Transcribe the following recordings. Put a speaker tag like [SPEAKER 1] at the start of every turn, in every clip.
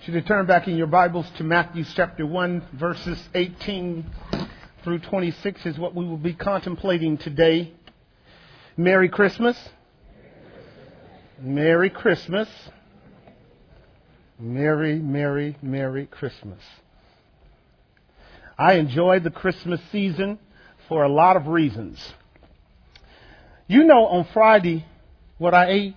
[SPEAKER 1] You should turn back in your Bibles to Matthew chapter 1, verses 18 through 26 is what we will be contemplating today. Merry Christmas. Merry Christmas. Merry, Merry, Merry Christmas. I enjoy the Christmas season for a lot of reasons. You know, on Friday, what I ate?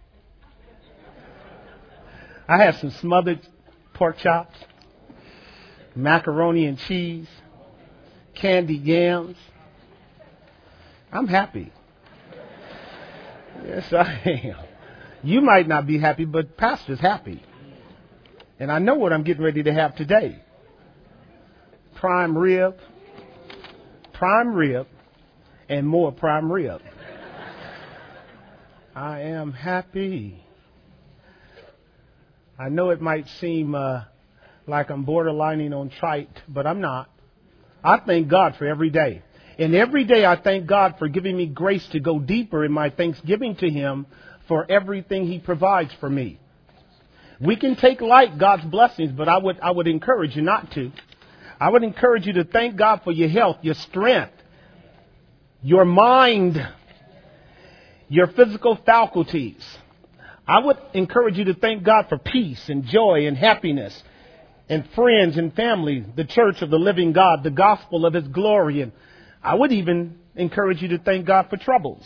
[SPEAKER 1] I had some smothered pork chops, macaroni and cheese, candied yams. I'm happy. Yes, I am. You might not be happy, but Pastor's happy. And I know what I'm getting ready to have today. Prime rib, and more prime rib. I am happy. I know it might seem like I'm borderlining on trite, but I'm not. I thank God for every day. And every day I thank God for giving me grace to go deeper in my thanksgiving to Him for everything He provides for me. We can take light God's blessings, but I would encourage you not to. I would encourage you to thank God for your health, your strength, your mind, your physical faculties. I would encourage you to thank God for peace and joy and happiness and friends and family, the church of the living God, the gospel of His glory. And I would even encourage you to thank God for troubles.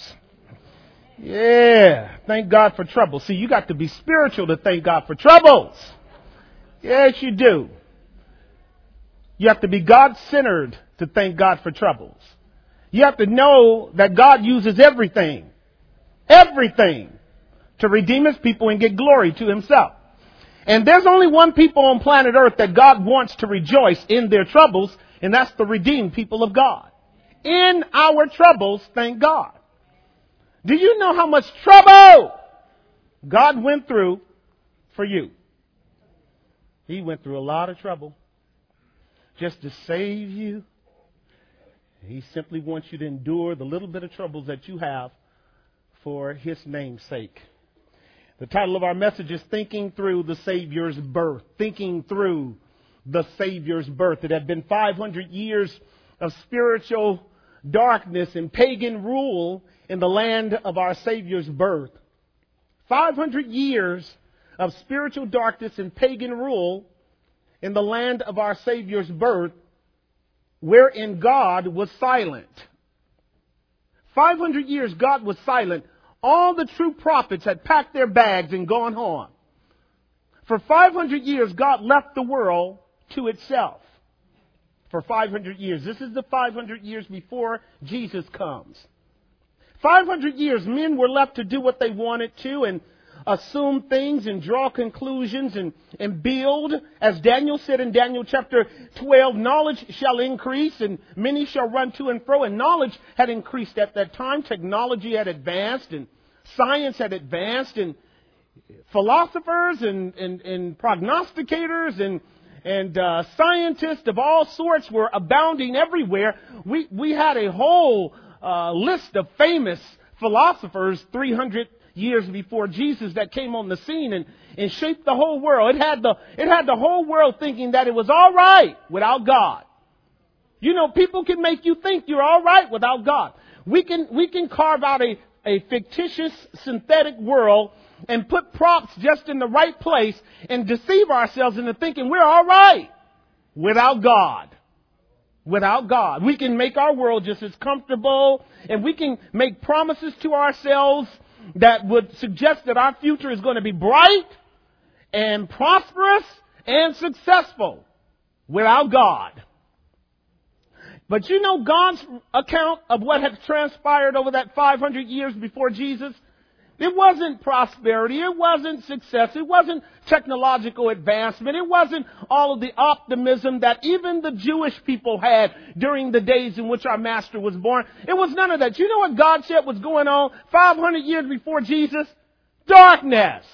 [SPEAKER 1] Yeah, thank God for trouble. See, you got to be spiritual to thank God for troubles. Yes, you do. You have to be God-centered to thank God for troubles. You have to know that God uses everything, to redeem His people and get glory to Himself. And there's only one people on planet Earth that God wants to rejoice in their troubles, and that's the redeemed people of God. In our troubles, thank God. Do you know how much trouble God went through for you? He went through a lot of trouble just to save you. He simply wants you to endure the little bit of troubles that you have for His name's sake. The title of our message is Thinking Through the Savior's Birth. Thinking through the Savior's birth. It had been 500 years of spiritual darkness and pagan rule in the land of our Savior's birth. 500 years of spiritual darkness and pagan rule in the land of our Savior's birth, wherein God was silent. 500 years God was silent. All the true prophets had packed their bags and gone home. For 500 years, God left the world to itself. For 500 years. This is the 500 years before Jesus comes. 500 years, men were left to do what they wanted to and assume things and draw conclusions and build. As Daniel said in Daniel chapter 12, knowledge shall increase and many shall run to and fro. And knowledge had increased at that time. Technology had advanced and science had advanced, and philosophers and prognosticators and scientists of all sorts were abounding everywhere. We had a whole list of famous philosophers 300 years before Jesus that came on the scene and shaped the whole world. It had the whole world thinking that it was all right without God. You know, people can make you think you're all right without God. We can carve out a fictitious synthetic world and put props just in the right place and deceive ourselves into thinking we're all right without God. Without God. We can make our world just as comfortable, and we can make promises to ourselves that would suggest that our future is going to be bright and prosperous and successful without God. But you know God's account of what had transpired over that 500 years before Jesus? It wasn't prosperity. It wasn't success. It wasn't technological advancement. It wasn't all of the optimism that even the Jewish people had during the days in which our Master was born. It was none of that. You know what God said was going on 500 years before Jesus? Darkness.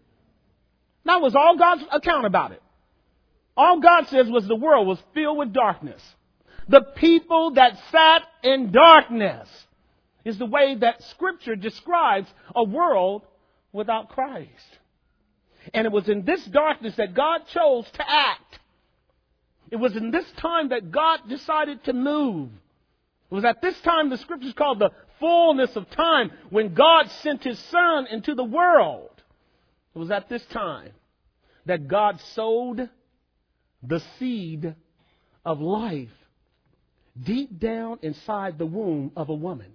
[SPEAKER 1] That was all God's account about it. All God says was the world was filled with darkness. The people that sat in darkness is the way that Scripture describes a world without Christ. And it was in this darkness that God chose to act. It was in this time that God decided to move. It was at this time the scriptures called the fullness of time when God sent his Son into the world. It was at this time that God sowed the seed of life deep down inside the womb of a woman.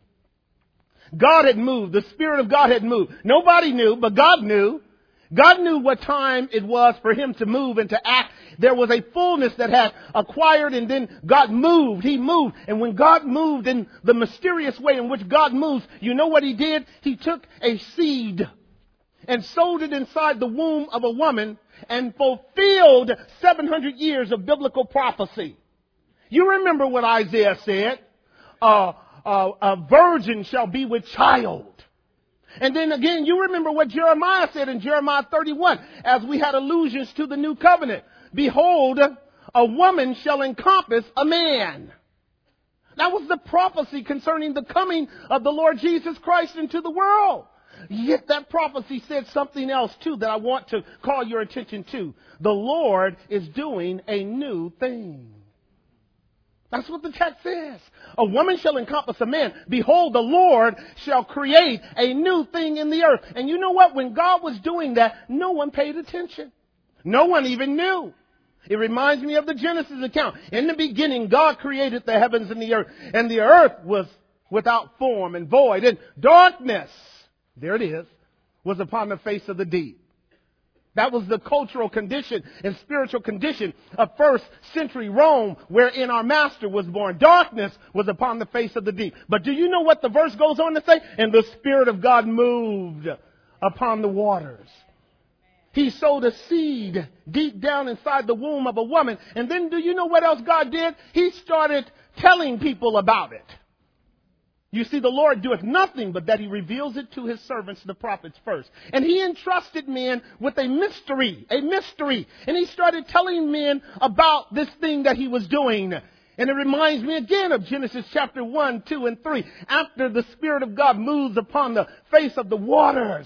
[SPEAKER 1] God had moved. The Spirit of God had moved. Nobody knew, but God knew. God knew what time it was for him to move and to act. There was a fullness that had acquired, and then God moved. He moved. And when God moved in the mysterious way in which God moves, you know what he did? He took a seed and sowed it inside the womb of a woman and fulfilled 700 years of biblical prophecy. You remember what Isaiah said? A virgin shall be with child. And then again, you remember what Jeremiah said in Jeremiah 31, as we had allusions to the new covenant. Behold, a woman shall encompass a man. That was the prophecy concerning the coming of the Lord Jesus Christ into the world. Yet that prophecy said something else too that I want to call your attention to. The Lord is doing a new thing. That's what the text says. A woman shall encompass a man. Behold, the Lord shall create a new thing in the earth. And you know what? When God was doing that, no one paid attention. No one even knew. It reminds me of the Genesis account. In the beginning, God created the heavens and the earth was without form and void, and darkness, there it is, was upon the face of the deep. That was the cultural condition and spiritual condition of first century Rome, wherein our master was born. Darkness was upon the face of the deep. But do you know what the verse goes on to say? And the Spirit of God moved upon the waters. He sowed a seed deep down inside the womb of a woman. And then do you know what else God did? He started telling people about it. You see, the Lord doeth nothing but that he reveals it to his servants, the prophets, first. And he entrusted men with a mystery. And he started telling men about this thing that he was doing. And it reminds me again of Genesis chapter 1, 2, and 3. After the Spirit of God moves upon the face of the waters,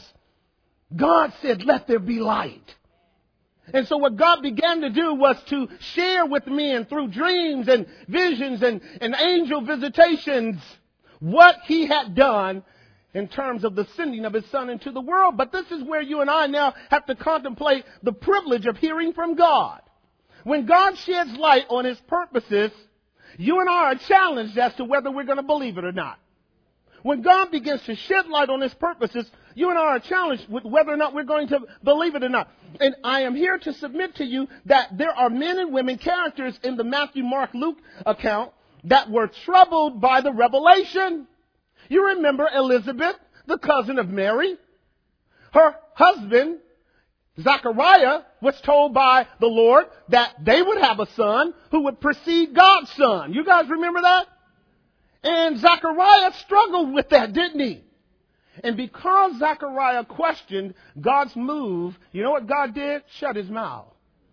[SPEAKER 1] God said, let there be light. And so what God began to do was to share with men through dreams and visions and angel visitations what he had done in terms of the sending of his Son into the world. But this is where you and I now have to contemplate the privilege of hearing from God. When God sheds light on his purposes, you and I are challenged as to whether we're going to believe it or not. When God begins to shed light on his purposes, you and I are challenged with whether or not we're going to believe it or not. And I am here to submit to you that there are men and women, characters in the Matthew, Mark, Luke account that were troubled by the revelation. You remember Elizabeth, the cousin of Mary. Her husband, Zachariah, was told by the Lord that they would have a son who would precede God's son. You guys remember that? And Zachariah struggled with that, didn't he? And because Zachariah questioned God's move, you know what God did? Shut his mouth.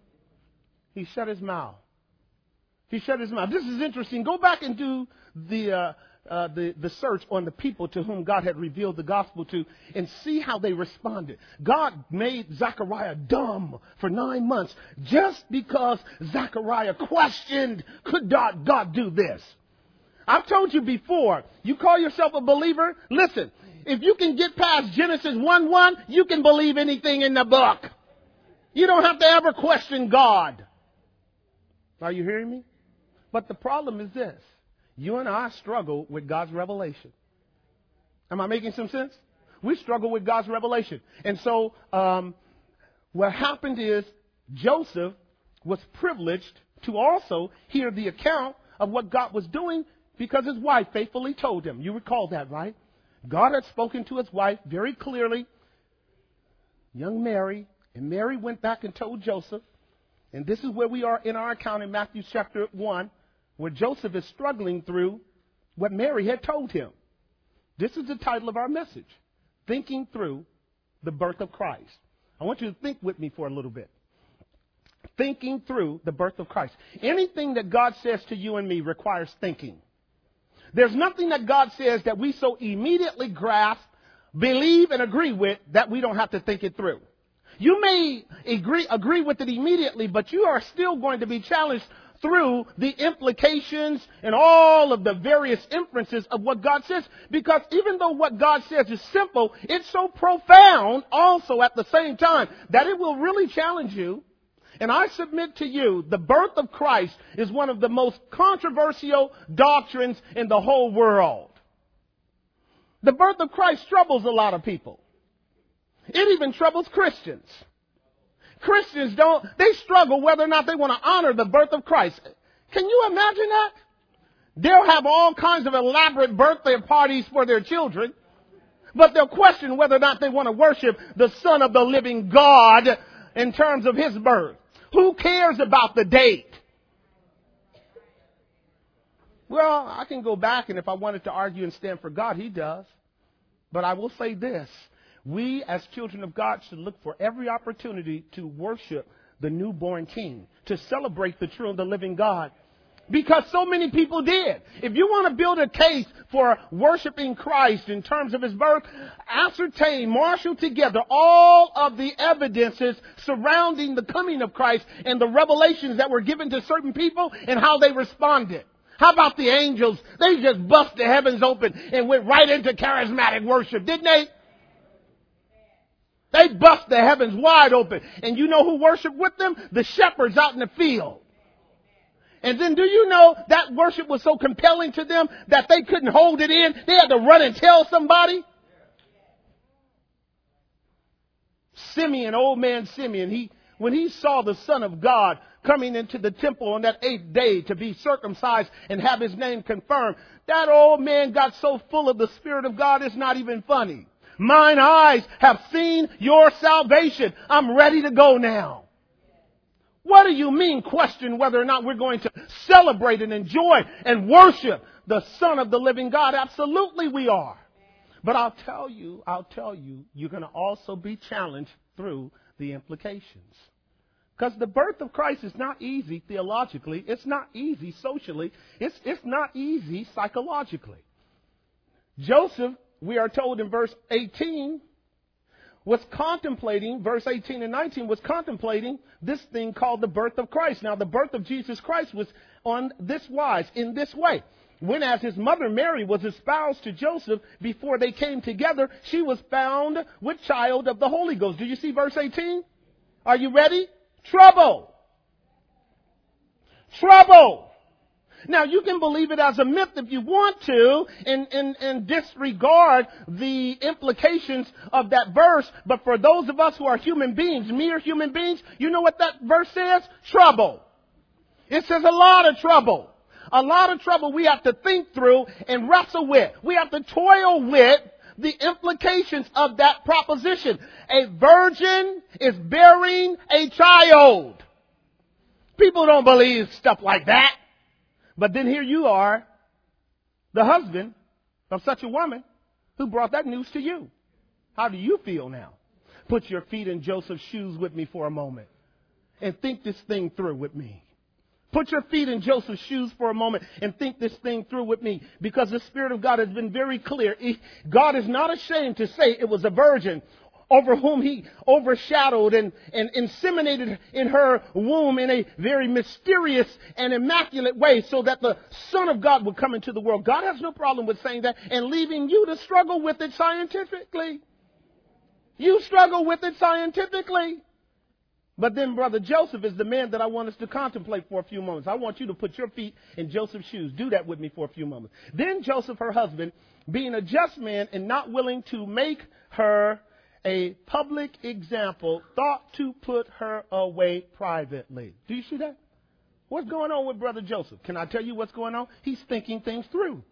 [SPEAKER 1] He shut his mouth. He shut his mouth. This is interesting. Go back and do the search on the people to whom God had revealed the gospel to and see how they responded. God made Zechariah dumb for 9 months just because Zechariah questioned, could God do this? I've told you before, you call yourself a believer? Listen, if you can get past Genesis 1:1, you can believe anything in the book. You don't have to ever question God. Are you hearing me? But the problem is this. You and I struggle with God's revelation. Am I making some sense? We struggle with God's revelation. And so what happened is Joseph was privileged to also hear the account of what God was doing because his wife faithfully told him. You recall that, right? God had spoken to his wife very clearly, young Mary, and Mary went back and told Joseph. And this is where we are in our account in Matthew chapter 1, where Joseph is struggling through what Mary had told him. This is the title of our message, Thinking Through the Birth of Christ. I want you to think with me for a little bit. Thinking through the birth of Christ. Anything that God says to you and me requires thinking. There's nothing that God says that we so immediately grasp, believe, and agree with that we don't have to think it through. You may agree with it immediately, but you are still going to be challenged through the implications and all of the various inferences of what God says. Because even though what God says is simple, it's so profound also at the same time that it will really challenge you. And I submit to you, the birth of Christ is one of the most controversial doctrines in the whole world. The birth of Christ troubles a lot of people. It even troubles Christians. Christians they struggle whether or not they want to honor the birth of Christ. Can you imagine that? They'll have all kinds of elaborate birthday parties for their children, but they'll question whether or not they want to worship the Son of the living God in terms of his birth. Who cares about the date? Well, I can go back, and if I wanted to argue and stand for God, he does. But I will say this. We as children of God should look for every opportunity to worship the newborn King, to celebrate the true and the living God. Because so many people did. If you want to build a case for worshiping Christ in terms of his birth, ascertain, marshal together all of the evidences surrounding the coming of Christ and the revelations that were given to certain people and how they responded. How about the angels? They just bust the heavens open and went right into charismatic worship, didn't they? They bust the heavens wide open. And you know who worshiped with them? The shepherds out in the field. And then do you know that worship was so compelling to them that they couldn't hold it in? They had to run and tell somebody. Simeon, old man Simeon, when he saw the Son of God coming into the temple on that 8th day to be circumcised and have his name confirmed, that old man got so full of the Spirit of God, it's not even funny. Mine eyes have seen your salvation. I'm ready to go now. What do you mean question whether or not we're going to celebrate and enjoy and worship the Son of the living God? Absolutely we are. But I'll tell you, you're going to also be challenged through the implications. Because the birth of Christ is not easy theologically. It's not easy socially. It's not easy psychologically. Joseph, we are told in verse 18, was contemplating, verse 18 and 19, was contemplating this thing called the birth of Christ. Now, the birth of Jesus Christ was on this wise, in this way. When as his mother Mary was espoused to Joseph before they came together, she was found with child of the Holy Ghost. Do you see verse 18? Are you ready? Trouble. Trouble. Now, you can believe it as a myth if you want to and disregard the implications of that verse. But for those of us who are human beings, mere human beings, you know what that verse says? Trouble. It says a lot of trouble. A lot of trouble we have to think through and wrestle with. We have to toil with the implications of that proposition. A virgin is bearing a child. People don't believe stuff like that. But then here you are, the husband of such a woman who brought that news to you. How do you feel now? Put your feet in Joseph's shoes with me for a moment and think this thing through with me. Put your feet in Joseph's shoes for a moment and think this thing through with me, because the Spirit of God has been very clear. God is not ashamed to say it was a virgin over whom he overshadowed and inseminated in her womb in a very mysterious and immaculate way so that the Son of God would come into the world. God has no problem with saying that and leaving you to struggle with it scientifically. You struggle with it scientifically. But then Brother Joseph is the man that I want us to contemplate for a few moments. I want you to put your feet in Joseph's shoes. Do that with me for a few moments. Then Joseph, her husband, being a just man and not willing to make her a public example, thought to put her away privately. Do you see that? What's going on with Brother Joseph? Can I tell you what's going on? He's thinking things through.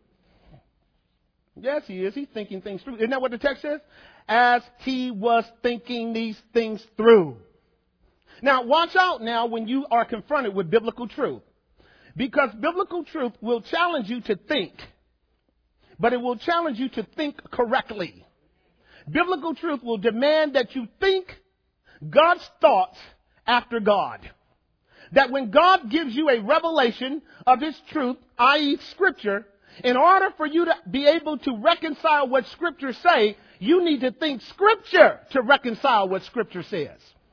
[SPEAKER 1] Yes, he is. He's thinking things through. Isn't that what the text says? As he was thinking these things through. Now, watch out now when you are confronted with biblical truth. Because biblical truth will challenge you to think. But it will challenge you to think correctly. Biblical truth will demand that you think God's thoughts after God. That when God gives you a revelation of his truth, i.e. Scripture, in order for you to be able to reconcile what Scripture say, you need to think Scripture to reconcile what Scripture says.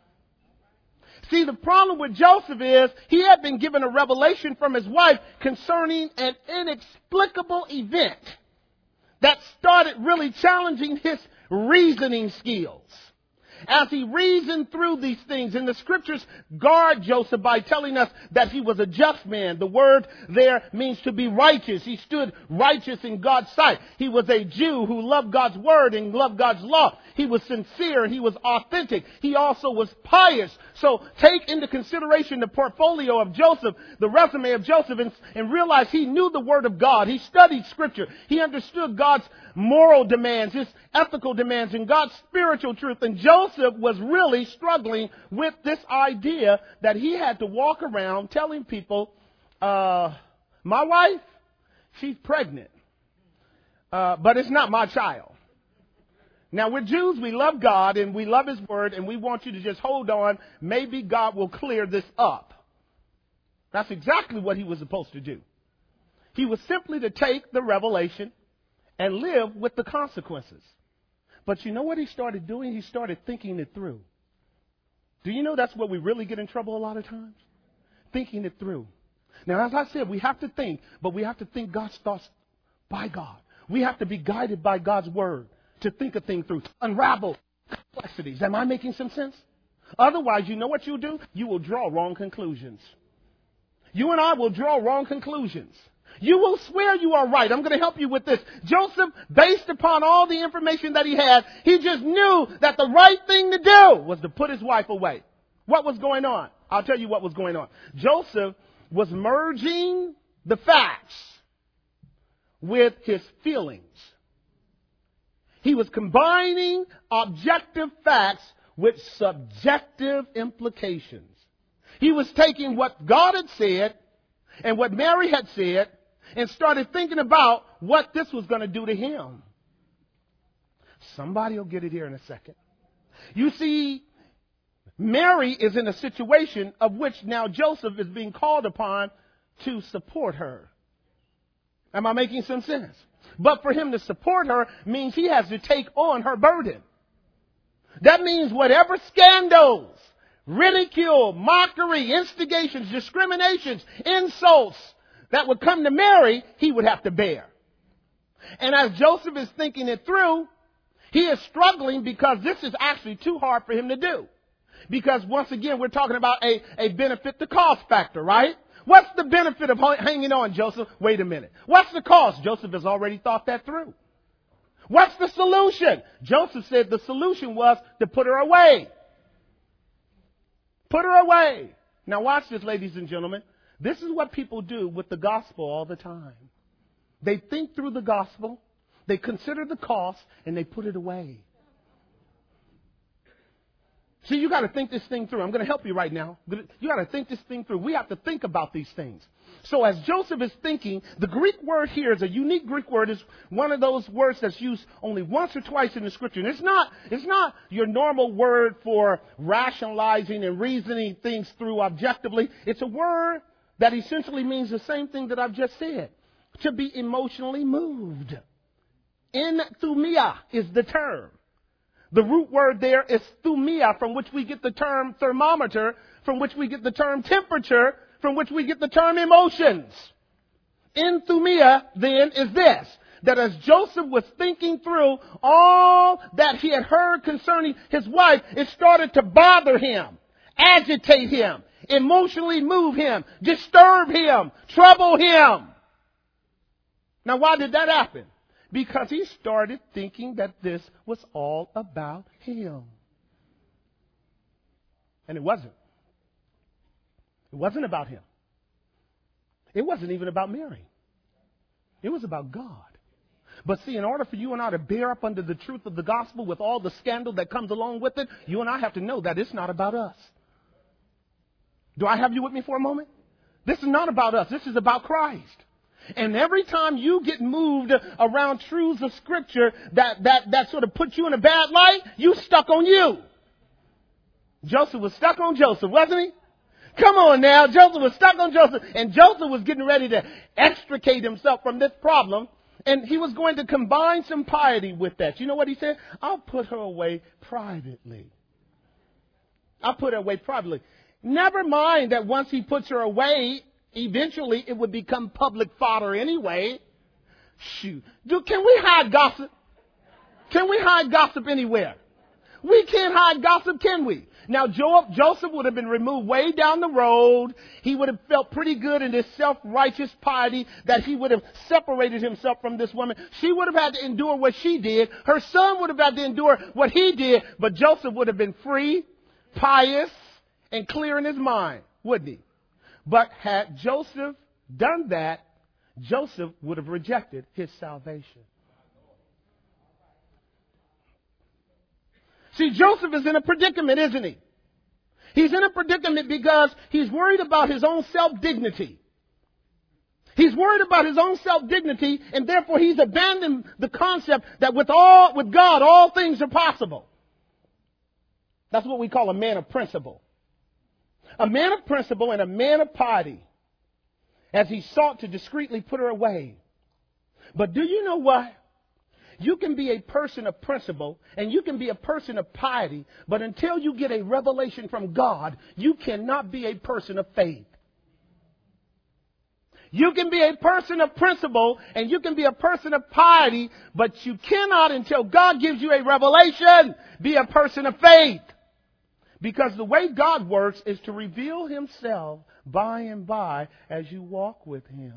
[SPEAKER 1] See, the problem with Joseph is he had been given a revelation from his wife concerning an inexplicable event that started really challenging his reasoning skills. As he reasoned through these things, and the scriptures guard Joseph by telling us that he was a just man. The word there means to be righteous. He stood righteous in God's sight. He was a Jew who loved God's word and loved God's law. He was sincere and he was authentic. He also was pious. So take into consideration the portfolio of Joseph, the resume of Joseph, and realize he knew the word of God. He studied scripture. He understood God's moral demands, his ethical demands, and God's spiritual truth. And Joseph was really struggling with this idea that he had to walk around telling people, my wife, she's pregnant, but it's not my child. Now, we're Jews, we love God, and we love his word, and we want you to just hold on. Maybe God will clear this up. That's exactly what he was supposed to do. He was simply to take the revelation and live with the consequences. But you know what he started doing? He started thinking it through. Do you know that's where we really get in trouble a lot of times? Thinking it through. Now, as I said, we have to think, but we have to think God's thoughts by God. We have to be guided by God's word to think a thing through, unravel complexities. Am I making some sense? Otherwise, you know what you'll do? You will draw wrong conclusions. You and I will draw wrong conclusions. You will swear you are right. I'm going to help you with this. Joseph, based upon all the information that he had, he just knew that the right thing to do was to put his wife away. What was going on? I'll tell you what was going on. Joseph was merging the facts with his feelings. He was combining objective facts with subjective implications. He was taking what God had said and what Mary had said and started thinking about what this was going to do to him. Somebody will get it here in a second. You see, Mary is in a situation of which now Joseph is being called upon to support her. Am I making some sense? But for him to support her means he has to take on her burden. That means whatever scandals, ridicule, mockery, instigations, discriminations, insults that would come to Mary, he would have to bear. And as Joseph is thinking it through, he is struggling because this is actually too hard for him to do. Because once again, we're talking about a benefit to cost factor, right? What's the benefit of hanging on, Joseph? Wait a minute. What's the cost? Joseph has already thought that through. What's the solution? Joseph said the solution was to put her away. Put her away. Now watch this, ladies and gentlemen. This is what people do with the gospel all the time. They think through the gospel, they consider the cost, and they put it away. See, you got to think this thing through. I'm going to help you right now. You got to think this thing through. We have to think about these things. So as Joseph is thinking, the Greek word here is a unique Greek word. It's one of those words that's used only once or twice in the scripture. And it's not your normal word for rationalizing and reasoning things through objectively. It's a word that essentially means the same thing that I've just said. To be emotionally moved. Enthumia is the term. The root word there is thumia, from which we get the term thermometer, from which we get the term temperature, from which we get the term emotions. Enthumia, then, is this, that as Joseph was thinking through all that he had heard concerning his wife, it started to bother him, agitate him, emotionally move him, disturb him, trouble him. Now, why did that happen? Because he started thinking that this was all about him. And it wasn't. It wasn't about him. It wasn't even about Mary. It was about God. But see, in order for you and I to bear up under the truth of the gospel with all the scandal that comes along with it, you and I have to know that it's not about us. Do I have you with me for a moment? This is not about us. This is about Christ. And every time you get moved around truths of Scripture that sort of put you in a bad light, you stuck on you. Joseph was stuck on Joseph, wasn't he? Come on now. Joseph was stuck on Joseph. And Joseph was getting ready to extricate himself from this problem. And he was going to combine some piety with that. You know what he said? I'll put her away privately. I'll put her away privately. Never mind that once he puts her away, eventually it would become public fodder anyway. Shoot. Can we hide gossip? Can we hide gossip anywhere? We can't hide gossip, can we? Now, Joseph would have been removed way down the road. He would have felt pretty good in his self-righteous piety that he would have separated himself from this woman. She would have had to endure what she did. Her son would have had to endure what he did. But Joseph would have been free, pious, and clear in his mind, wouldn't he? But had Joseph done that, Joseph would have rejected his salvation. See, Joseph is in a predicament, isn't he? He's in a predicament because he's worried about his own self-dignity. He's worried about his own self-dignity, and therefore he's abandoned the concept that with God, all things are possible. That's what we call a man of principle. A man of principle and a man of piety, as he sought to discreetly put her away. But do you know what? You can be a person of principle and you can be a person of piety, but until you get a revelation from God, you cannot be a person of faith. You can be a person of principle and you can be a person of piety, but you cannot, until God gives you a revelation, be a person of faith. Because the way God works is to reveal himself by and by as you walk with him.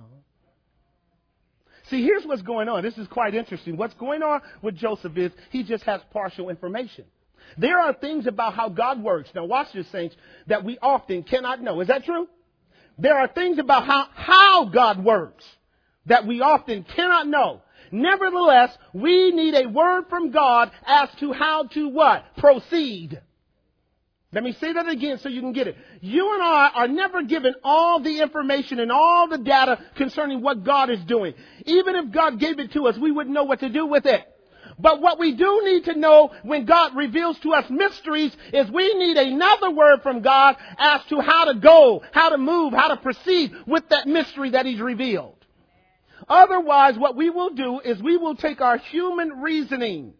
[SPEAKER 1] See, here's what's going on. This is quite interesting. What's going on with Joseph is he just has partial information. There are things about how God works. Now watch this, saints, that we often cannot know. Is that true? There are things about how God works that we often cannot know. Nevertheless, we need a word from God as to how to what? Proceed. Let me say that again so you can get it. You and I are never given all the information and all the data concerning what God is doing. Even if God gave it to us, we wouldn't know what to do with it. But what we do need to know when God reveals to us mysteries is we need another word from God as to how to go, how to move, how to proceed with that mystery that he's revealed. Otherwise, what we will do is we will take our human reasoning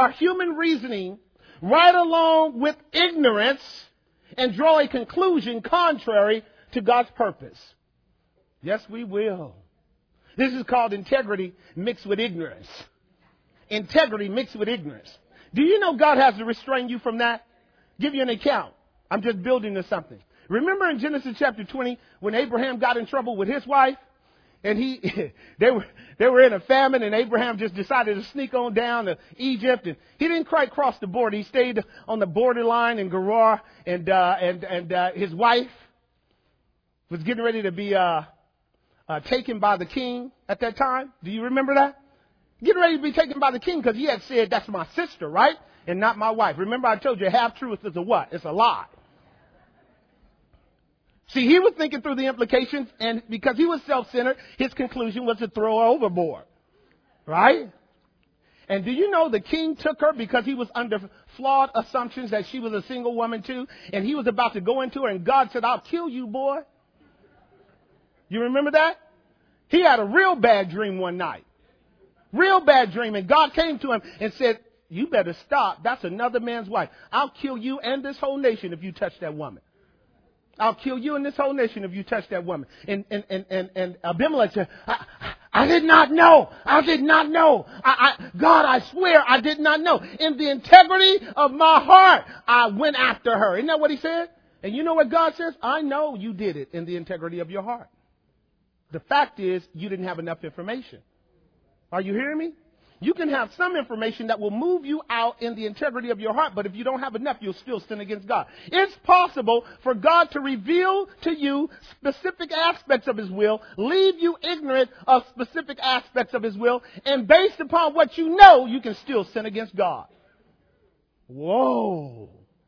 [SPEAKER 1] right along with ignorance and draw a conclusion contrary to God's purpose. Yes, we will. This is called integrity mixed with ignorance. Integrity mixed with ignorance. Do you know God has to restrain you from that? Give you an account. I'm just building to something. Remember in Genesis chapter 20 when Abraham got in trouble with his wife? And they were in a famine, and Abraham just decided to sneak on down to Egypt, and he didn't quite cross the border. He stayed on the borderline in Gerar, and his wife was getting ready to be taken by the king at that time. Do you remember that? Getting ready to be taken by the king because he had said, "That's my sister, right? And not my wife." Remember, I told you half truth is a what? It's a lie. See, he was thinking through the implications, and because he was self-centered, his conclusion was to throw her overboard. Right? And do you know the king took her because he was under flawed assumptions that she was a single woman too, and he was about to go into her, and God said, "I'll kill you, boy." You remember that? He had a real bad dream one night. Real bad dream, and God came to him and said, "You better stop. That's another man's wife. I'll kill you and this whole nation if you touch that woman. I'll kill you and this whole nation if you touch that woman." And Abimelech said, I did not know. I did not know. God, I swear I did not know. In the integrity of my heart, I went after her. Isn't that what he said? And you know what God says? I know you did it in the integrity of your heart. The fact is, you didn't have enough information. Are you hearing me? You can have some information that will move you out in the integrity of your heart, but if you don't have enough, you'll still sin against God. It's possible for God to reveal to you specific aspects of his will, leave you ignorant of specific aspects of his will, and based upon what you know, you can still sin against God. Whoa.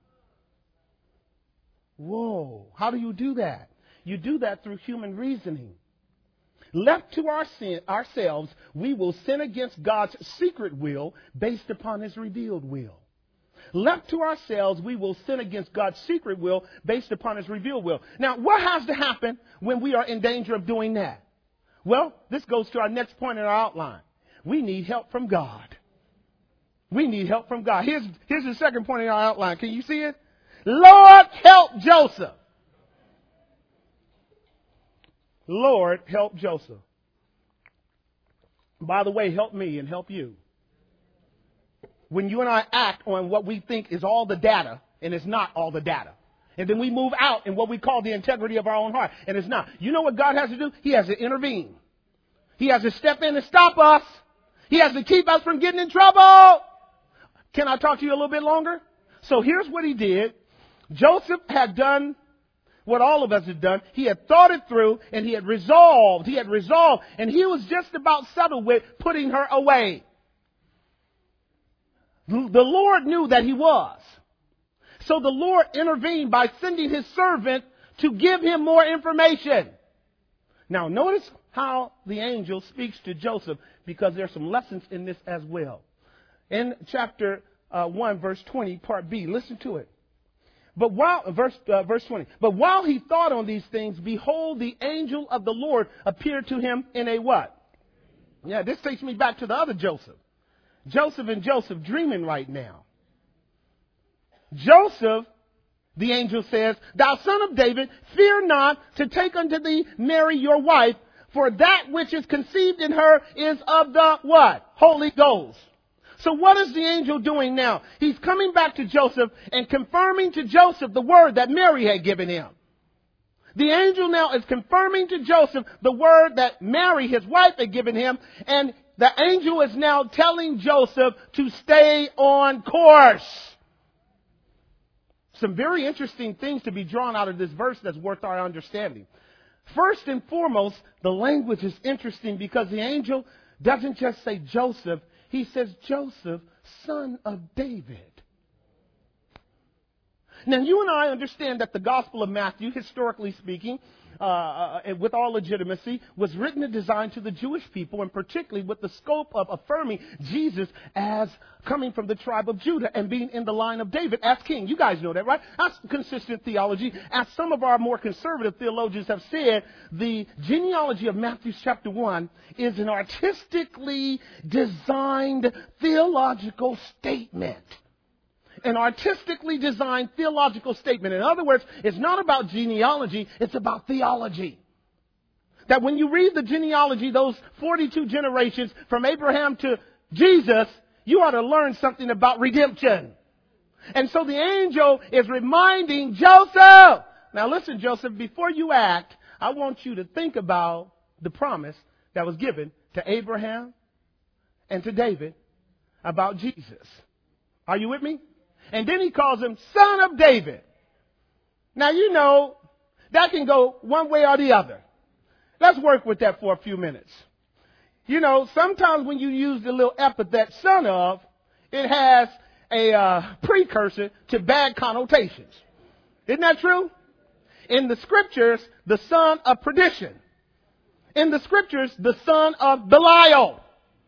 [SPEAKER 1] Whoa. How do you do that? You do that through human reasoning. Left to ourselves, we will sin against God's secret will based upon his revealed will. Left to ourselves, we will sin against God's secret will based upon his revealed will. Now, what has to happen when we are in danger of doing that? Well, this goes to our next point in our outline. We need help from God. We need help from God. Here's the second point in our outline. Can you see it? Lord, help Joseph. Lord, help Joseph. By the way, help me and help you. When you and I act on what we think is all the data, and it's not all the data. And then we move out in what we call the integrity of our own heart, and it's not. You know what God has to do? He has to intervene. He has to step in and stop us. He has to keep us from getting in trouble. Can I talk to you a little bit longer? So here's what he did. Joseph had done what all of us have done. He had thought it through and he had resolved, and he was just about settled with putting her away. The Lord knew that he was. So the Lord intervened by sending his servant to give him more information. Now notice how the angel speaks to Joseph, because there's some lessons in this as well. In chapter 1, verse 20, part B, listen to it. But verse 20, but while he thought on these things, behold, the angel of the Lord appeared to him in a what? Yeah, this takes me back to the other Joseph. Joseph dreaming right now. Joseph, the angel says, thou son of David, fear not to take unto thee Mary your wife, for that which is conceived in her is of the what? Holy Ghost. So what is the angel doing now? He's coming back to Joseph and confirming to Joseph the word that Mary had given him. The angel now is confirming to Joseph the word that Mary, his wife, had given him. And the angel is now telling Joseph to stay on course. Some very interesting things to be drawn out of this verse that's worth our understanding. First and foremost, the language is interesting because the angel doesn't just say Joseph. He says, Joseph, son of David. Now, you and I understand that the Gospel of Matthew, historically speaking, with all legitimacy, was written and designed to the Jewish people, and particularly with the scope of affirming Jesus as coming from the tribe of Judah and being in the line of David as king. You guys know that, right? That's consistent theology. As some of our more conservative theologians have said, the genealogy of Matthew chapter 1 is an artistically designed theological statement. An artistically designed theological statement. In other words, it's not about genealogy, it's about theology. That when you read the genealogy, those 42 generations from Abraham to Jesus, you ought to learn something about redemption. And so the angel is reminding Joseph. Now listen, Joseph, before you act, I want you to think about the promise that was given to Abraham and to David about Jesus. Are you with me? And then he calls him son of David. Now, you know, that can go one way or the other. Let's work with that for a few minutes. You know, sometimes when you use the little epithet son of, it has a precursor to bad connotations. Isn't that true? In the scriptures, the son of perdition. In the scriptures, the son of Belial.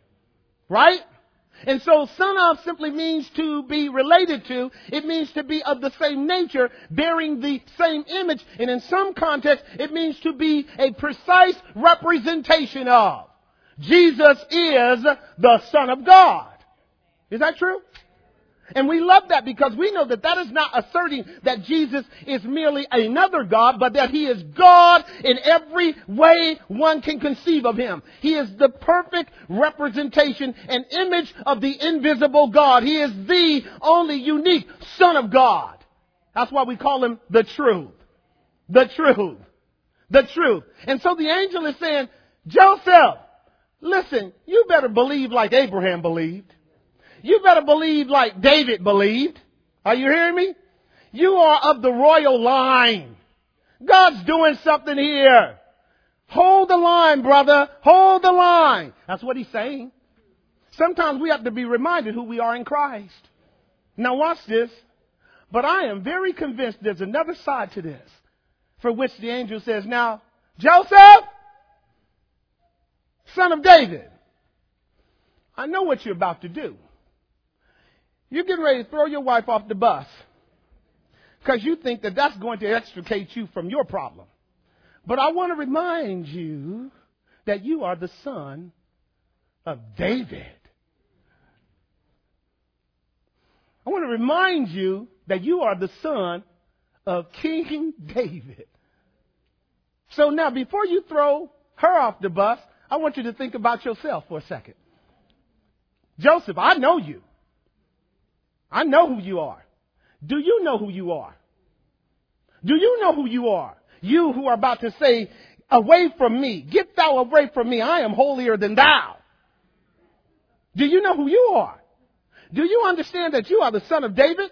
[SPEAKER 1] Right? And so son of simply means to be related to. It means to be of the same nature, bearing the same image. And in some context, it means to be a precise representation of. Jesus is the Son of God. Is that true? And we love that because we know that that is not asserting that Jesus is merely another God, but that he is God in every way one can conceive of him. He is the perfect representation and image of the invisible God. He is the only unique Son of God. That's why we call him the truth. The truth. The truth. And so the angel is saying, Joseph, listen, you better believe like Abraham believed. You better believe like David believed. Are you hearing me? You are of the royal line. God's doing something here. Hold the line, brother. Hold the line. That's what he's saying. Sometimes we have to be reminded who we are in Christ. Now watch this. But I am very convinced there's another side to this, for which the angel says, now, Joseph, son of David, I know what you're about to do. You're getting ready to throw your wife off the bus because you think that that's going to extricate you from your problem. But I want to remind you that you are the son of David. I want to remind you that you are the son of King David. So now, before you throw her off the bus, I want you to think about yourself for a second. Joseph, I know you. I know who you are. Do you know who you are? Do you know who you are? You who are about to say, away from me, get thou away from me, I am holier than thou. Do you know who you are? Do you understand that you are the son of David?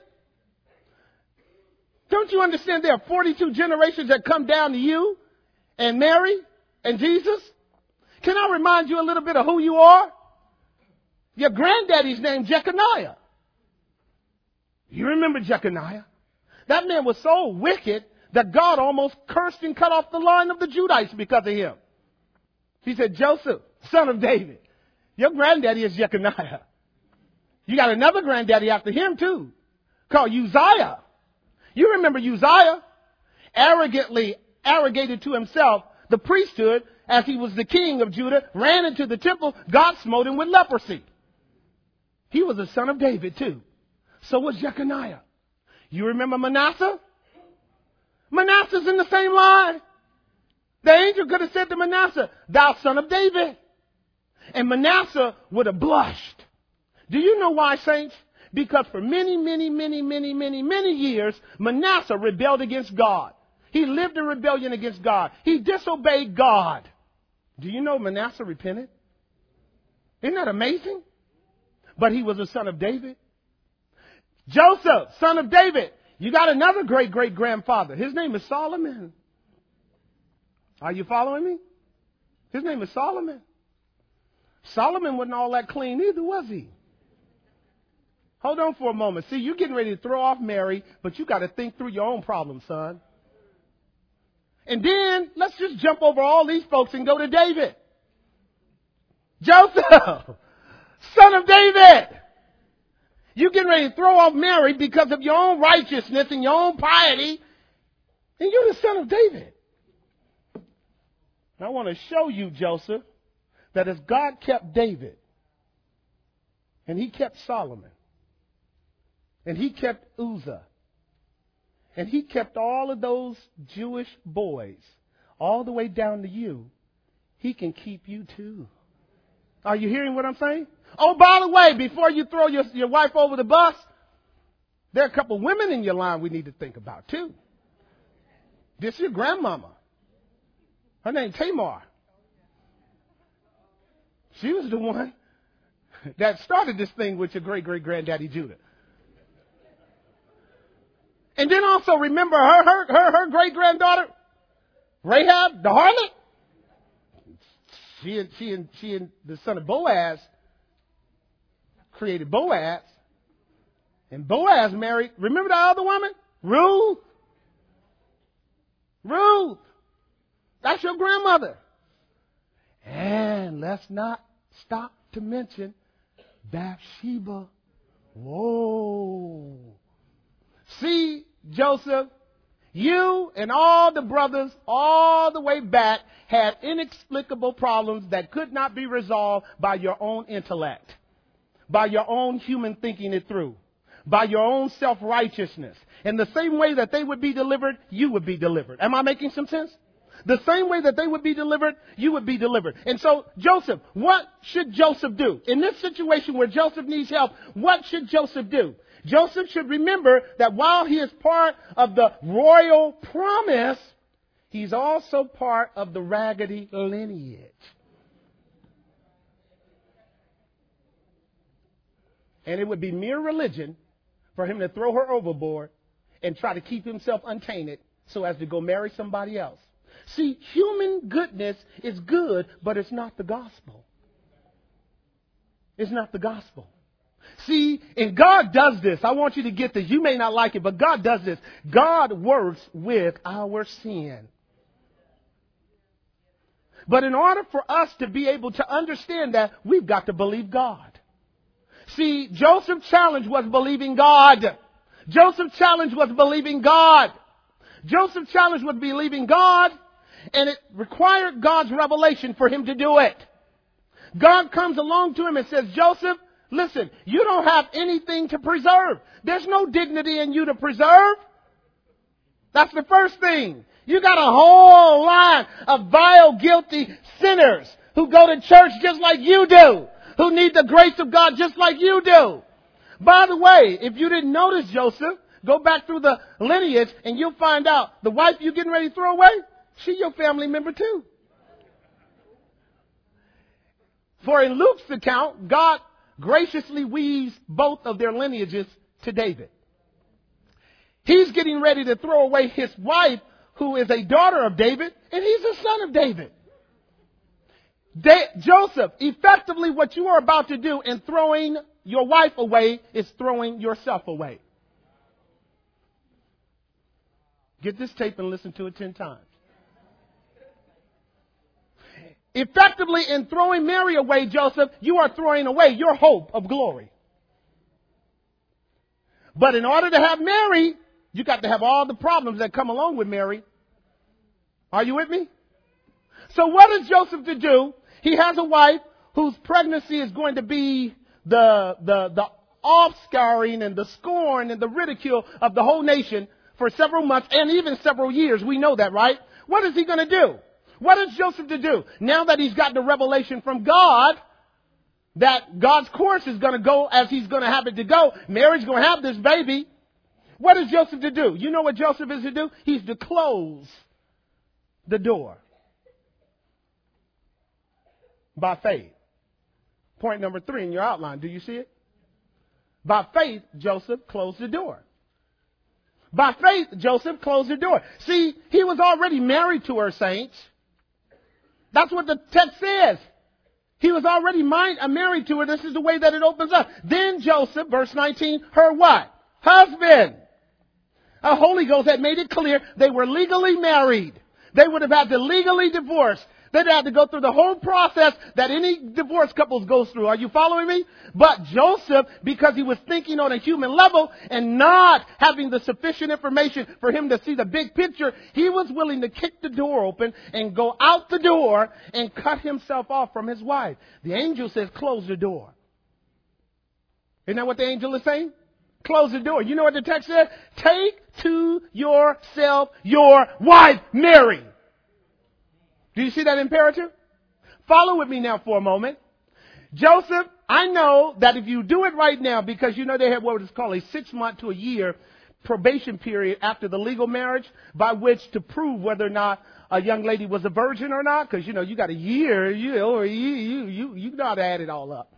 [SPEAKER 1] Don't you understand there are 42 generations that come down to you and Mary and Jesus? Can I remind you a little bit of who you are? Your granddaddy's named Jeconiah. You remember Jeconiah? That man was so wicked that God almost cursed and cut off the line of the Judites because of him. He said, Joseph, son of David, your granddaddy is Jeconiah. You got another granddaddy after him too, called Uzziah. You remember Uzziah? Arrogantly arrogated to himself the priesthood as he was the king of Judah, ran into the temple, God smote him with leprosy. He was a son of David too. So was Jeconiah. You remember Manasseh? Manasseh's in the same line. The angel could have said to Manasseh, thou son of David. And Manasseh would have blushed. Do you know why, saints? Because for many years, Manasseh rebelled against God. He lived in rebellion against God. He disobeyed God. Do you know Manasseh repented? Isn't that amazing? But he was a son of David. Joseph, son of David. You got another great-great-grandfather. His name is Solomon. Are you following me? His name is Solomon. Solomon wasn't all that clean either, was he? Hold on for a moment. See, you're getting ready to throw off Mary, but you got to think through your own problems, son. And then let's just jump over all these folks and go to David. Joseph, son of David. You're getting ready to throw off Mary because of your own righteousness and your own piety. And you're the son of David. And I want to show you, Joseph, that as God kept David, and he kept Solomon, and he kept Uzzah, and he kept all of those Jewish boys all the way down to you, he can keep you too. Are you hearing what I'm saying? Oh, by the way, before you throw your wife over the bus, there are a couple women in your line we need to think about too. This is your grandmama. Her name's Tamar. She was the one that started this thing with your great-great-granddaddy Judah. And then also remember her great-granddaughter, Rahab, the harlot. She and the son of Boaz created Boaz. And Boaz married, remember the other woman? Ruth. Ruth. That's your grandmother. And let's not stop to mention Bathsheba. Whoa. See, Joseph, you and all the brothers all the way back had inexplicable problems that could not be resolved by your own intellect, by your own human thinking it through, by your own self-righteousness. And the same way that they would be delivered, you would be delivered. Am I making some sense? The same way that they would be delivered, you would be delivered. And so, Joseph, what should Joseph do? In this situation where Joseph needs help, what should Joseph do? Joseph should remember that while he is part of the royal promise, he's also part of the raggedy lineage. And it would be mere religion for him to throw her overboard and try to keep himself untainted so as to go marry somebody else. See, human goodness is good, but it's not the gospel. It's not the gospel. See, and God does this. I want you to get this. You may not like it, but God does this. God works with our sin. But in order for us to be able to understand that, we've got to believe God. See, Joseph's challenge was believing God. Joseph's challenge was believing God. Joseph's challenge was believing God, and it required God's revelation for him to do it. God comes along to him and says, Joseph, listen, you don't have anything to preserve. There's no dignity in you to preserve. That's the first thing. You got a whole line of vile, guilty sinners who go to church just like you do, who need the grace of God just like you do. By the way, if you didn't notice Joseph, go back through the lineage and you'll find out the wife you're getting ready to throw away, she's your family member too. For in Luke's account, God graciously weaves both of their lineages to David. He's getting ready to throw away his wife, who is a daughter of David, and he's a son of David. Joseph, effectively what you are about to do in throwing your wife away is throwing yourself away. Get this tape and listen to it 10 times. Effectively, in throwing Mary away, Joseph, you are throwing away your hope of glory. But in order to have Mary, you got to have all the problems that come along with Mary. Are you with me? So what is Joseph to do? He has a wife whose pregnancy is going to be the offscouring and the scorn and the ridicule of the whole nation for several months and even several years. We know that, right? What is he going to do? What is Joseph to do? Now that he's got the revelation from God that God's course is going to go as he's going to have it to go, Mary's going to have this baby. What is Joseph to do? You know what Joseph is to do? He's to close the door by faith. Point number 3 in your outline. Do you see it? By faith, Joseph closed the door. By faith, Joseph closed the door. See, he was already married to her, saints. That's what the text says. He was already married to her. This is the way that it opens up. Then Joseph, verse 19, her what? Husband. The Holy Ghost had made it clear they were legally married. They would have had to legally divorce. They'd have to go through the whole process that any divorce couples goes through. Are you following me? But Joseph, because he was thinking on a human level and not having the sufficient information for him to see the big picture, he was willing to kick the door open and go out the door and cut himself off from his wife. The angel says, close the door. Isn't that what the angel is saying? Close the door. You know what the text says? Take to yourself your wife, Mary. Do you see that imperative? Follow with me now for a moment. Joseph, I know that if you do it right now, because you know they have what is called a 6-month to a year probation period after the legal marriage by which to prove whether or not a young lady was a virgin or not, because you know you got a year, you know how to add it all up.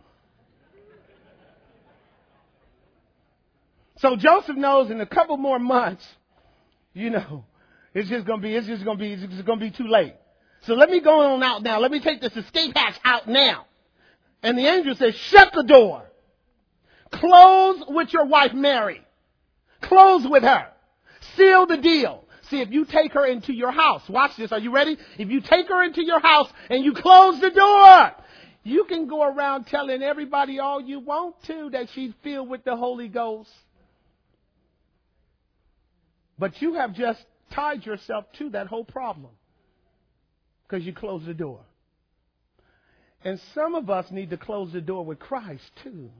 [SPEAKER 1] So Joseph knows in a couple more months, you know, it's just going to be too late. So let me go on out now. Let me take this escape hatch out now. And the angel says, shut the door. Close with your wife, Mary. Close with her. Seal the deal. See, if you take her into your house, watch this. Are you ready? If you take her into your house and you close the door, you can go around telling everybody all you want to that she's filled with the Holy Ghost. But you have just tied yourself to that whole problem because you closed the door. And some of us need to close the door with Christ too.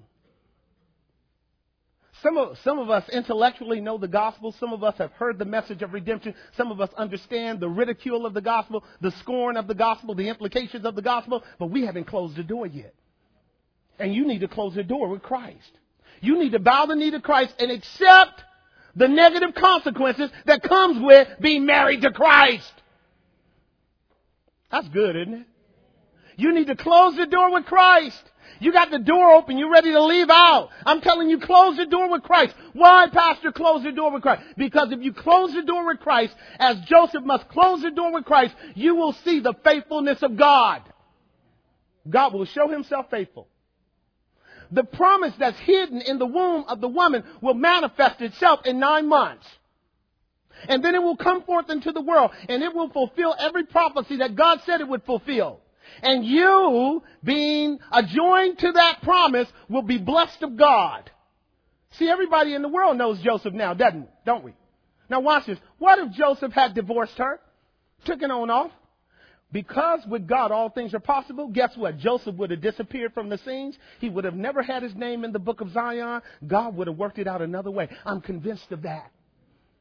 [SPEAKER 1] Some of us intellectually know the gospel. Some of us have heard the message of redemption. Some of us understand the ridicule of the gospel, the scorn of the gospel, the implications of the gospel, but we haven't closed the door yet. And you need to close the door with Christ. You need to bow the knee to Christ and accept the negative consequences that comes with being married to Christ. That's good, isn't it? You need to close the door with Christ. You got the door open. You're ready to leave out. I'm telling you, close the door with Christ. Why, Pastor, close the door with Christ? Because if you close the door with Christ, as Joseph must close the door with Christ, you will see the faithfulness of God. God will show himself faithful. The promise that's hidden in the womb of the woman will manifest itself in 9 months. And then it will come forth into the world, and it will fulfill every prophecy that God said it would fulfill. And you, being adjoined to that promise, will be blessed of God. See, everybody in the world knows Joseph now, don't we? Now watch this. What if Joseph had divorced her, took it on off? Because with God all things are possible, guess what? Joseph would have disappeared from the scenes. He would have never had his name in the book of Zion. God would have worked it out another way. I'm convinced of that.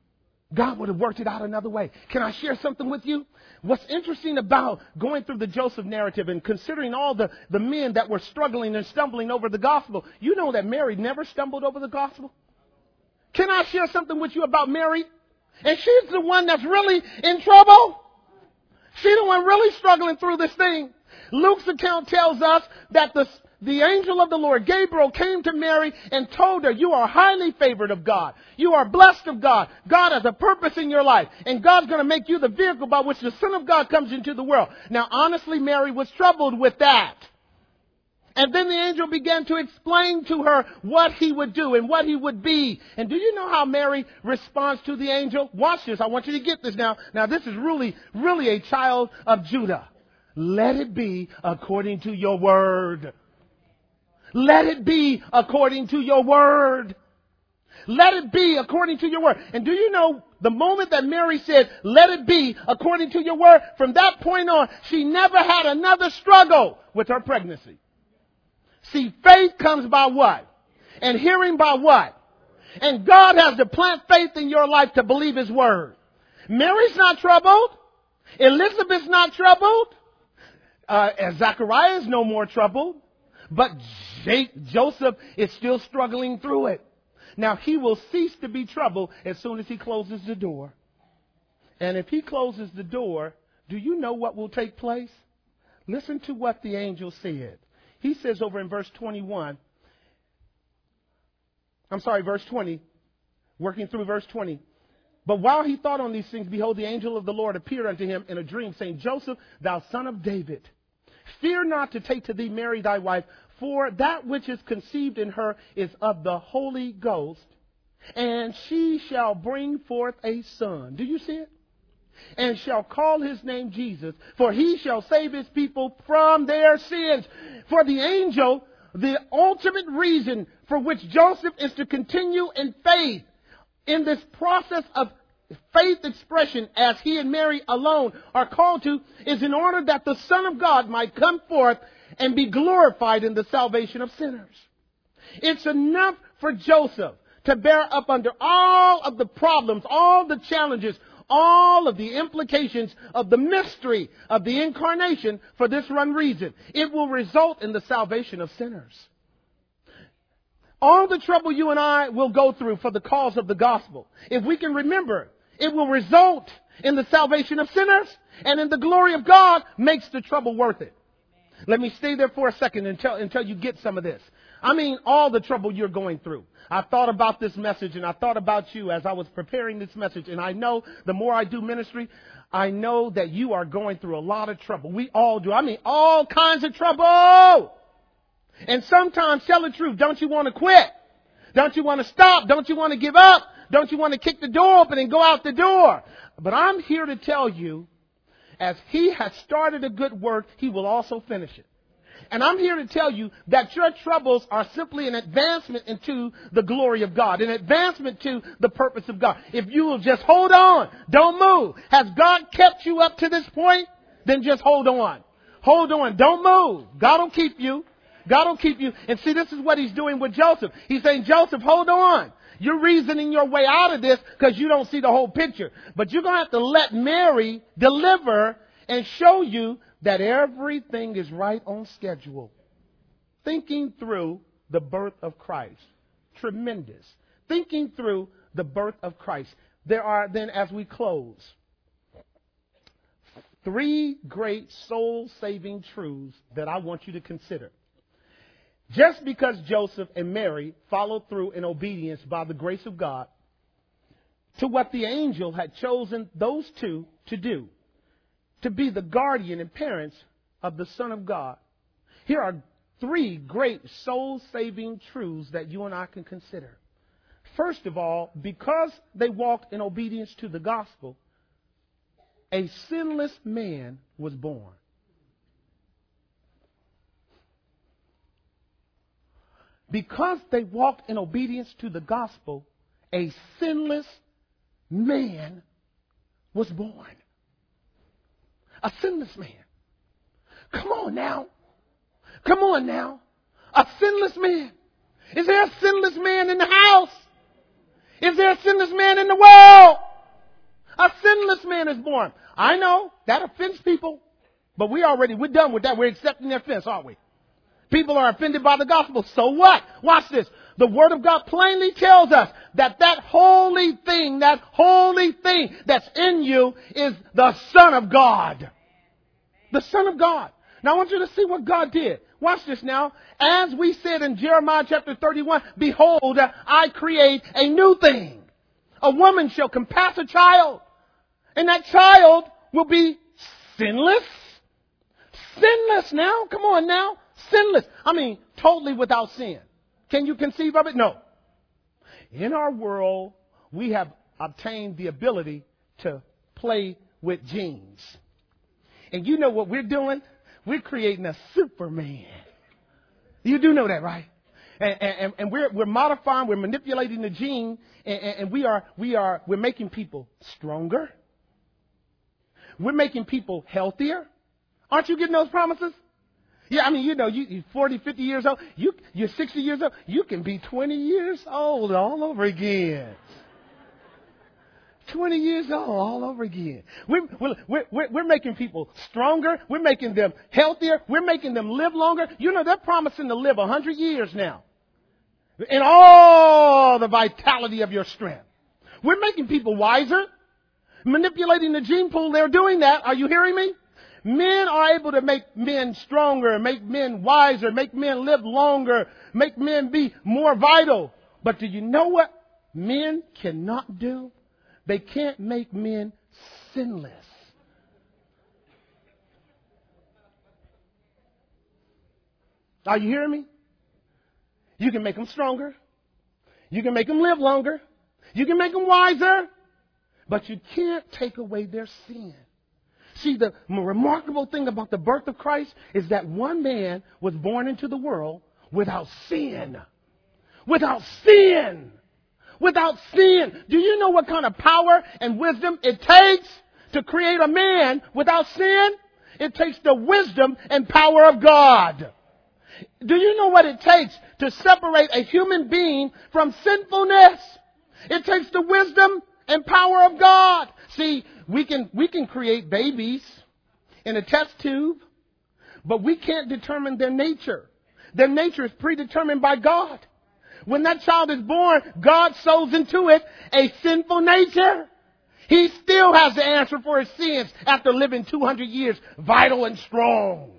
[SPEAKER 1] God would have worked it out another way. Can I share something with you? What's interesting about going through the Joseph narrative and considering all the men that were struggling and stumbling over the gospel, you know that Mary never stumbled over the gospel? Can I share something with you about Mary? And she's the one that's really in trouble. She's the one really struggling through this thing. Luke's account tells us that the angel of the Lord, Gabriel, came to Mary and told her, you are highly favored of God. You are blessed of God. God has a purpose in your life. And God's going to make you the vehicle by which the Son of God comes into the world. Now, honestly, Mary was troubled with that. And then the angel began to explain to her what he would do and what he would be. And do you know how Mary responds to the angel? Watch this. I want you to get this now. Now, this is really, really a child of Judah. Let it be according to your word. Let it be according to your word. Let it be according to your word. And do you know, the moment that Mary said, let it be according to your word, from that point on, she never had another struggle with her pregnancy. See, faith comes by what? And hearing by what? And God has to plant faith in your life to believe His word. Mary's not troubled. Elizabeth's not troubled. Zachariah is no more troubled. But Joseph is still struggling through it. Now, he will cease to be troubled as soon as he closes the door. And if he closes the door, do you know what will take place? Listen to what the angel said. He says over in verse 20, working through verse 20. But while he thought on these things, behold, the angel of the Lord appeared unto him in a dream, saying, Joseph, thou son of David, fear not to take to thee Mary thy wife, for that which is conceived in her is of the Holy Ghost, and she shall bring forth a son. Do you see it? And shall call his name Jesus, for he shall save his people from their sins. For the angel, the ultimate reason for which Joseph is to continue in faith, in this process of faith expression as he and Mary alone are called to, is in order that the Son of God might come forth and be glorified in the salvation of sinners. It's enough for Joseph to bear up under all of the problems, all the challenges, all of the implications of the mystery of the incarnation for this one reason. It will result in the salvation of sinners. All the trouble you and I will go through for the cause of the gospel, if we can remember, it will result in the salvation of sinners, and in the glory of God makes the trouble worth it. Let me stay there for a second until you get some of this. I mean, all the trouble you're going through. I thought about this message and I thought about you as I was preparing this message. And I know the more I do ministry, I know that you are going through a lot of trouble. We all do. I mean, all kinds of trouble. And sometimes, tell the truth, don't you want to quit? Don't you want to stop? Don't you want to give up? Don't you want to kick the door open and go out the door? But I'm here to tell you, as He has started a good work, He will also finish it. And I'm here to tell you that your troubles are simply an advancement into the glory of God, an advancement to the purpose of God. If you will just hold on, don't move. Has God kept you up to this point? Then just hold on. Hold on. Don't move. God will keep you. God will keep you. And see, this is what He's doing with Joseph. He's saying, Joseph, hold on. You're reasoning your way out of this because you don't see the whole picture. But you're going to have to let Mary deliver and show you that everything is right on schedule. Thinking through the birth of Christ. Tremendous. Thinking through the birth of Christ. There are then, as we close, 3 great soul-saving truths that I want you to consider. Just because Joseph and Mary followed through in obedience by the grace of God to what the angel had chosen those two to do, to be the guardian and parents of the Son of God. Here are 3 great soul-saving truths that you and I can consider. First of all, because they walked in obedience to the gospel, a sinless man was born. Because they walked in obedience to the gospel, a sinless man was born. A sinless man. Come on now. Come on now. A sinless man. Is there a sinless man in the house? Is there a sinless man in the world? A sinless man is born. I know that offends people, but we're done with that. We're accepting their offense, aren't we? People are offended by the gospel. So what? Watch this. The Word of God plainly tells us that holy thing that's in you is the Son of God. The Son of God. Now I want you to see what God did. Watch this now. As we said in Jeremiah chapter 31, behold, I create a new thing. A woman shall compass a child, and that child will be sinless. Sinless now. Come on now. Sinless. I mean, totally without sin. Can you conceive of it? No. In our world, we have obtained the ability to play with genes. And you know what we're doing? We're creating a Superman. You do know that, right? And we're modifying, we're manipulating the gene, and we're making people stronger. We're making people healthier. Aren't you getting those promises? Yeah, I mean, you're 40, 50 years old. You're 60 years old. You can be 20 years old all over again. 20 years old all over again. We're making people stronger. We're making them healthier. We're making them live longer. You know, they're promising to live 100 years now. In all the vitality of your strength. We're making people wiser. Manipulating the gene pool, they're doing that. Are you hearing me? Men are able to make men stronger, make men wiser, make men live longer, make men be more vital. But do you know what men cannot do? They can't make men sinless. Are you hearing me? You can make them stronger. You can make them live longer. You can make them wiser. But you can't take away their sin. See, the remarkable thing about the birth of Christ is that one man was born into the world without sin. Without sin. Without sin. Do you know what kind of power and wisdom it takes to create a man without sin? It takes the wisdom and power of God. Do you know what it takes to separate a human being from sinfulness? It takes the wisdom and power of God. See, we can create babies in a test tube, but we can't determine their nature. Their nature is predetermined by God. When that child is born, God sows into it a sinful nature. He still has the answer for his sins after living 200 years, vital and strong.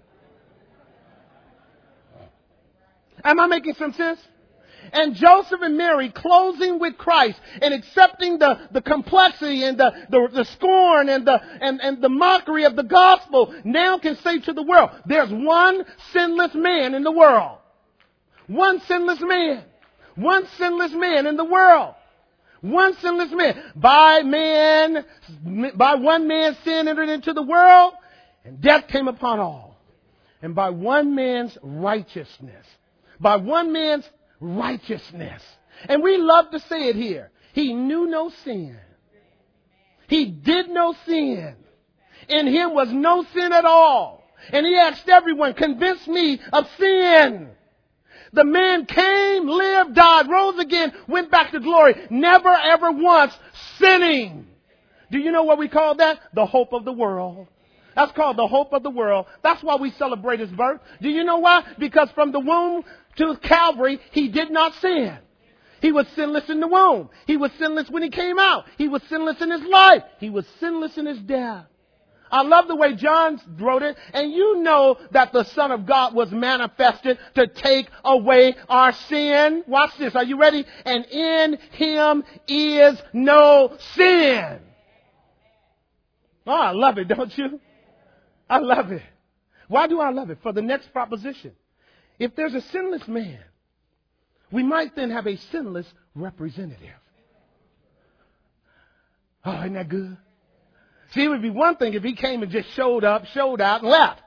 [SPEAKER 1] Am I making some sense? And Joseph and Mary closing with Christ and accepting the complexity and the scorn and the mockery of the gospel now can say to the world, there's one sinless man in the world. One sinless man. One sinless man in the world. One sinless man. By one man sin entered into the world, and death came upon all. And by one man's righteousness. By one man's righteousness. And we love to say it here. He knew no sin. He did no sin. In him was no sin at all. And he asked everyone, convince me of sin. The man came, lived, died, rose again, went back to glory, never ever once sinning. Do you know what we call that? The hope of the world. That's called the hope of the world. That's why we celebrate his birth. Do you know why? Because from the womb to Calvary, he did not sin. He was sinless in the womb. He was sinless when he came out. He was sinless in his life. He was sinless in his death. I love the way John wrote it. And you know that the Son of God was manifested to take away our sin. Watch this. Are you ready? And in him is no sin. Oh, I love it, don't you? I love it. Why do I love it? For the next proposition. If there's a sinless man, we might then have a sinless representative. Oh, isn't that good? See, it would be one thing if he came and just showed up, showed out, and left.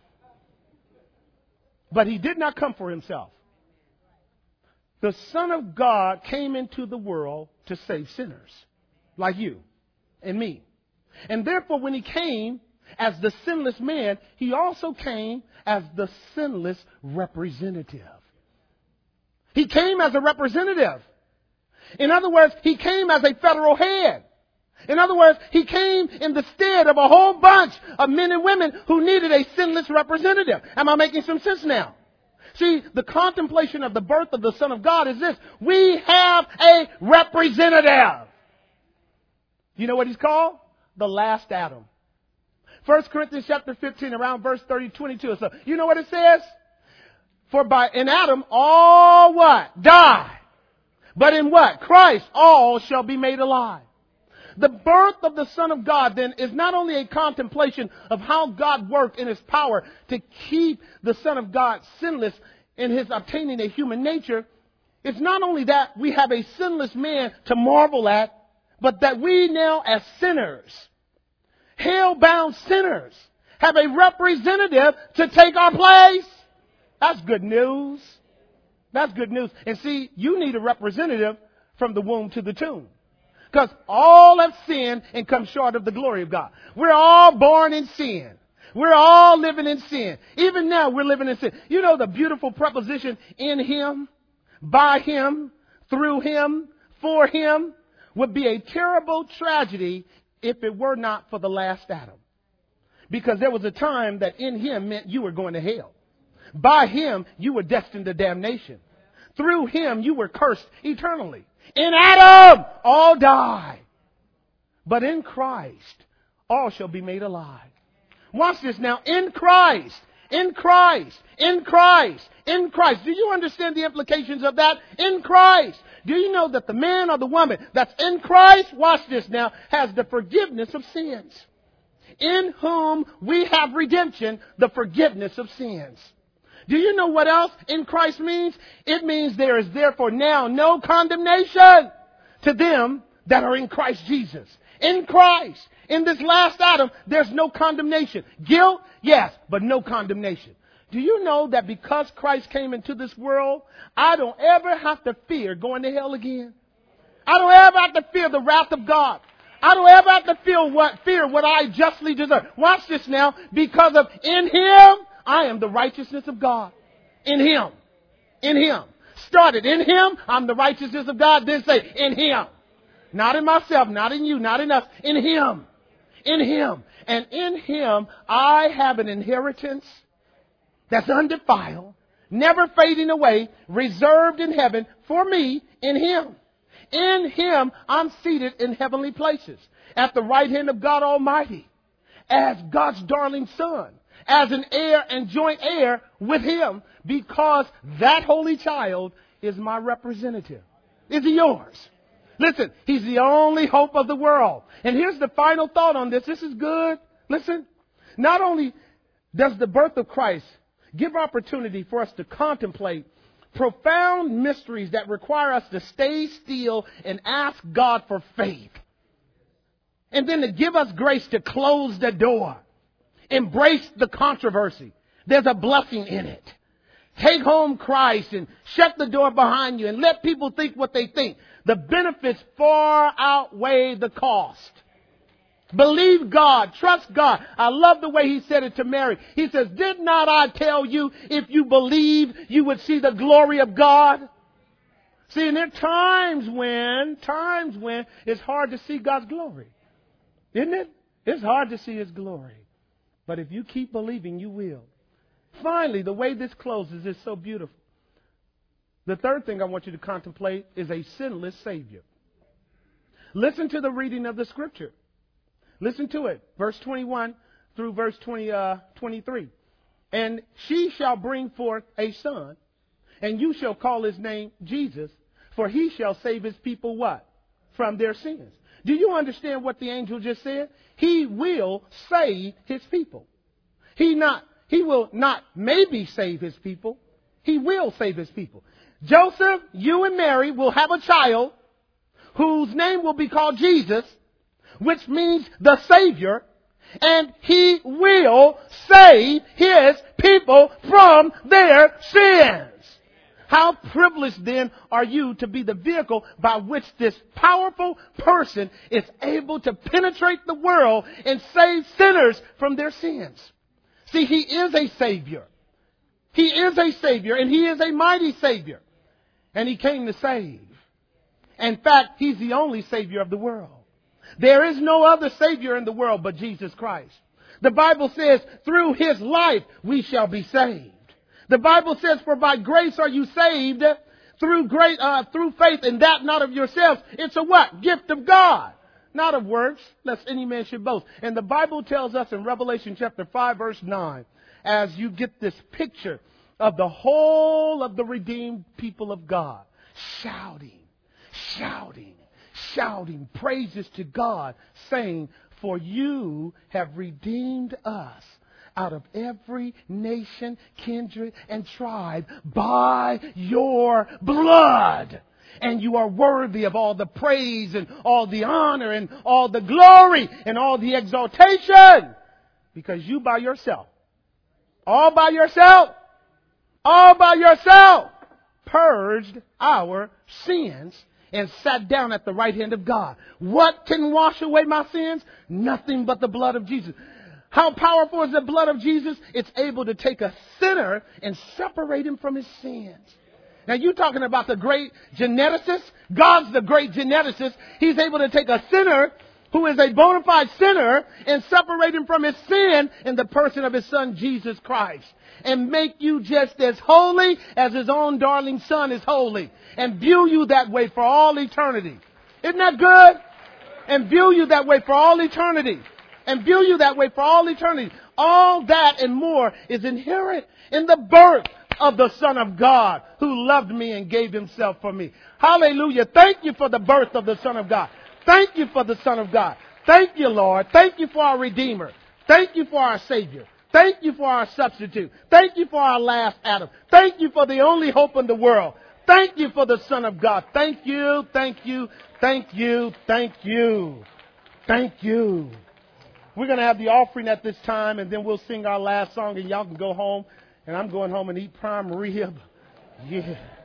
[SPEAKER 1] But he did not come for himself. The Son of God came into the world to save sinners like you and me. And therefore, when he came as the sinless man, he also came as the sinless representative. He came as a representative. In other words, he came as a federal head. In other words, he came in the stead of a whole bunch of men and women who needed a sinless representative. Am I making some sense now? See, the contemplation of the birth of the Son of God is this. We have a representative. You know what he's called? The last Adam. 1 Corinthians chapter 15, around verse 22. So, you know what it says? For in Adam, all what? Die. But in what? Christ, all shall be made alive. The birth of the Son of God, then, is not only a contemplation of how God worked in his power to keep the Son of God sinless in his obtaining a human nature. It's not only that we have a sinless man to marvel at, but that we now as sinners, hell-bound sinners, have a representative to take our place. That's good news. That's good news. And see, you need a representative from the womb to the tomb. Because all have sinned and come short of the glory of God. We're all born in sin. We're all living in sin. Even now, we're living in sin. You know the beautiful preposition, in him, by him, through him, for him, would be a terrible tragedy if it were not for the last Adam. Because there was a time that in him meant you were going to hell. By him, you were destined to damnation. Through him, you were cursed eternally. In Adam, all die. But in Christ, all shall be made alive. Watch this now. In Christ, in Christ, in Christ, in Christ. Do you understand the implications of that? In Christ. Do you know that the man or the woman that's in Christ, watch this now, has the forgiveness of sins? In whom we have redemption, the forgiveness of sins. Do you know what else in Christ means? It means there is therefore now no condemnation to them that are in Christ Jesus. In Christ, in this last Adam, there's no condemnation. Guilt, yes, but no condemnation. Do you know that because Christ came into this world, I don't ever have to fear going to hell again? I don't ever have to fear the wrath of God. I don't ever have to fear what I justly deserve. Watch this now. Because of in him, I am the righteousness of God. In him. In him. Started in him, I'm the righteousness of God. Then say, in him. Not in myself, not in you, not in us. In him. In him. And in him, I have an inheritance that's undefiled, never fading away, reserved in heaven for me in him. In him, I'm seated in heavenly places at the right hand of God Almighty as God's darling son, as an heir and joint heir with him, because that holy child is my representative. Is he yours? Listen, he's the only hope of the world. And here's the final thought on this. This is good. Listen, not only does the birth of Christ give opportunity for us to contemplate profound mysteries that require us to stay still and ask God for faith, and then to give us grace to close the door. Embrace the controversy. There's a blessing in it. Take home Christ and shut the door behind you and let people think what they think. The benefits far outweigh the cost. Believe God. Trust God. I love the way he said it to Mary. He says, did not I tell you if you believe you would see the glory of God? See, and there are times when it's hard to see God's glory. Isn't it? It's hard to see his glory. But if you keep believing, you will. Finally, the way this closes is so beautiful. The third thing I want you to contemplate is a sinless Savior. Listen to the reading of the scripture. Listen to it. Verse 21 through verse 23. And she shall bring forth a son, and you shall call his name Jesus, for he shall save his people what? From their sins. Do you understand what the angel just said? He will save his people. He will not maybe save his people. He will save his people. Joseph, you and Mary will have a child whose name will be called Jesus, which means the Savior, and he will save his people from their sins. How privileged then are you to be the vehicle by which this powerful person is able to penetrate the world and save sinners from their sins. See, he is a Savior. He is a Savior, and he is a mighty Savior. And he came to save. In fact, he's the only Savior of the world. There is no other Savior in the world but Jesus Christ. The Bible says, through His life we shall be saved. The Bible says, for by grace are you saved through faith, and that not of yourselves. It's a what? Gift of God, not of works, lest any man should boast. And the Bible tells us in Revelation chapter 5, verse 9, as you get this picture of the whole of the redeemed people of God, shouting praises to God, saying, for you have redeemed us out of every nation, kindred, and tribe by your blood. And you are worthy of all the praise and all the honor and all the glory and all the exaltation. Because you by yourself, all by yourself, purged our sins and sat down at the right hand of God. What can wash away my sins? Nothing but the blood of Jesus. How powerful is the blood of Jesus? It's able to take a sinner and separate him from his sins. Now you're talking about the great geneticist. God's the great geneticist. He's able to take a sinner who is a bona fide sinner and separate him from his sin in the person of His Son, Jesus Christ. And make you just as holy as His own darling Son is holy. And view you that way for all eternity. Isn't that good? And view you that way for all eternity. And view you that way for all eternity. All that and more is inherent in the birth of the Son of God who loved me and gave Himself for me. Hallelujah. Thank you for the birth of the Son of God. Thank you for the Son of God. Thank you, Lord. Thank you for our Redeemer. Thank you for our Savior. Thank you for our substitute. Thank you for our last Adam. Thank you for the only hope in the world. Thank you for the Son of God. Thank you, thank you, thank you, thank you, thank you. We're going to have the offering at this time, and then we'll sing our last song, and y'all can go home. And I'm going home and eat prime rib. Yeah.